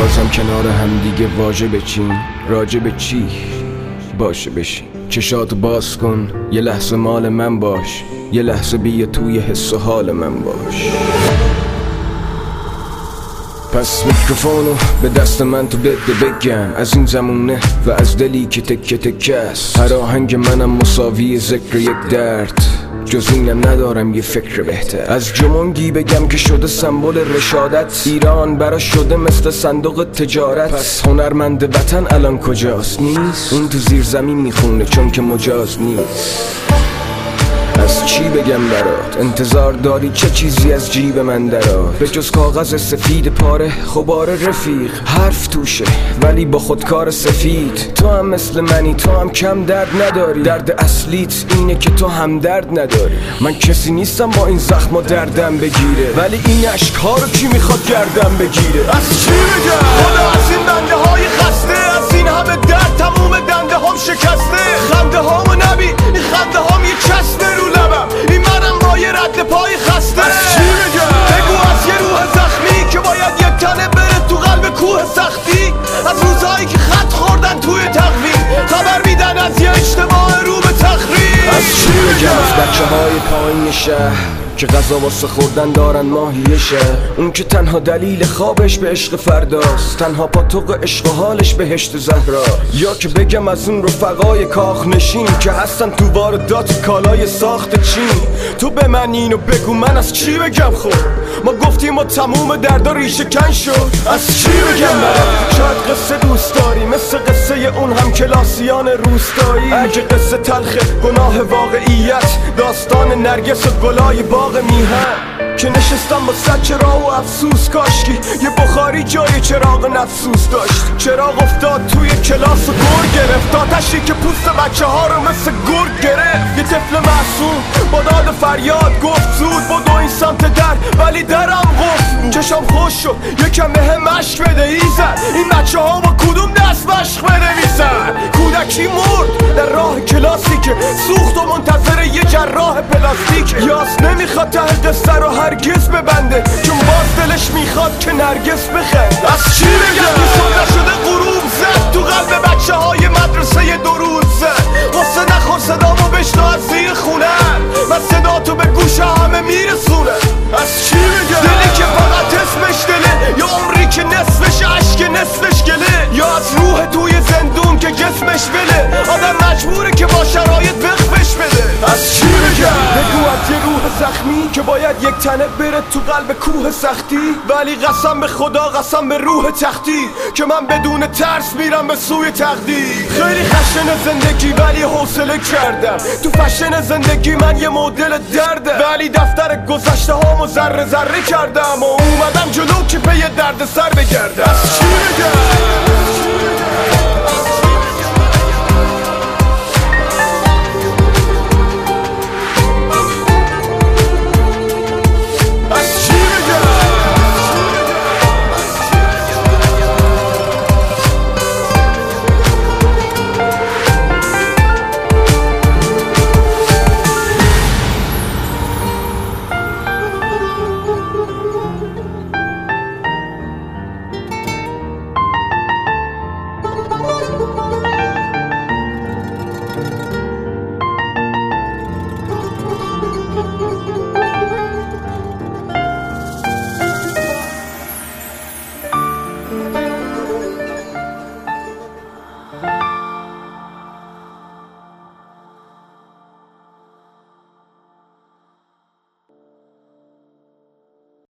بندازم کنار هم دیگه واژه بچین، راجع به چی باشه بشین. چشاتو باز کن، یه لحظه مال من باش، یه لحظه بیا توی حس و حال من باش. پس میکروفونو به دست من تو بده بگم، از این زمونه و از دلی که تکه تکه است. هر آهنگ منم مساوی ذکر یک درد، جز اینم ندارم یه فکر بهتر. از جمونگی بگم که شده سمبل رشادت، ایران برا شده مثل صندوق تجارت. پس هنرمند وطن الان کجاست؟ نیست. اون تو زیر زمین میخونه چون که مجاز نیست. از چی بگم برات؟ انتظار داری چه چیزی از جیب من درات؟ به جز کاغذ سفید پاره خبار رفیق، حرف توشه ولی با خودکار سفید. تو هم مثل منی، تو هم کم درد نداری. درد اصلیت اینه که تو هم درد نداری. من کسی نیستم با این زخم و دردم بگیره، ولی این عشق ها رو کی میخواد گردم بگیره؟ از چی بگم؟ خدا از این بنده های خسته، از این همه درد تموم دنده هم شکسته. خنده هامو نبین، این خنده هام یه چسبه رو لبم، این منم با یه رد پای خسته. از چی بگم؟ بگو از یه روح زخمی که باید یک تنه بره تو قلب کوه سختی. از روزهایی که خط خوردن توی تقویم، خبر میدن از یه اجتماع رو به تخریب. از چی بگم؟ از بچه های پایین شهر که غذا واسه خوردن دارن ماهیشه، اون که تنها دلیل خوابش به عشق فرداست، تنها پاتوق عشق و حالش بهشت زهرا. یا که بگم از اون رفقای کاخ نشین که هستن تو واردات کالای ساخت چین. تو به من اینو بگو من از چی بگم؟ خب ما گفتیم ما تموم دردا ریشه کن شد. از چی بگم برات؟ شاید قصه دوست داری مثل قصه اون هم کلاسیان روستایی. اگه قصه تلخه گناه واقعیت، داستان نرگس و گلای باغ میهن که نشستم با صد چراغ و افسوس. کاشکی یه بخاری جای چراغ نفسوس داشت. چراغ افتاد توی کلاس و گرگ گرفت، آتشی که پوست بچه ها رو مثل گرگ گرفت. یه طفل معصوم با داد فریاد گفت زود بدو این سمت در، ولی درم قفل بود. چشم خوش شد یکم بهم مشک بده ایزد، این بچه ها با کدوم دست مشق بنویسن؟ کودکی مرد در راه کلاسی که سوخت و منتظر یه جراح پلاستیک. یاس نمیخواد ته قصه رو هرگز ببنده، چون باز دلش میخواد که نرگس بخند. از چی بگم؟ که نشده غروب زد تو قلب بچه های مدرسه دروز زد. قصه نخور صدامو بشنو از زیر خونه، من صدا تو به گوش همه میرسونه. از چی بگم؟ دلی که فقط اسمش دله، یا عمری که نصفش عشق نصفش گله، یا از روح توی زندون که جسمش بله. آدم مجبوره که با شرایط وقفش بده. از چی بگم؟ بگو از یه روح زخمی که باید یک تنه بره تو قلب کوه سختی، ولی قسم به خدا قسم به روح تختی که من بدون ترس میرم به سوی تقدیر. خیلی خشن زندگی ولی حوصله کردم، تو فشن زندگی من یه مدل درده، ولی دفتر گذشته هامو ذره ذره کردم و اومدم جلو که پی درد سر بگردم. از چی بگم؟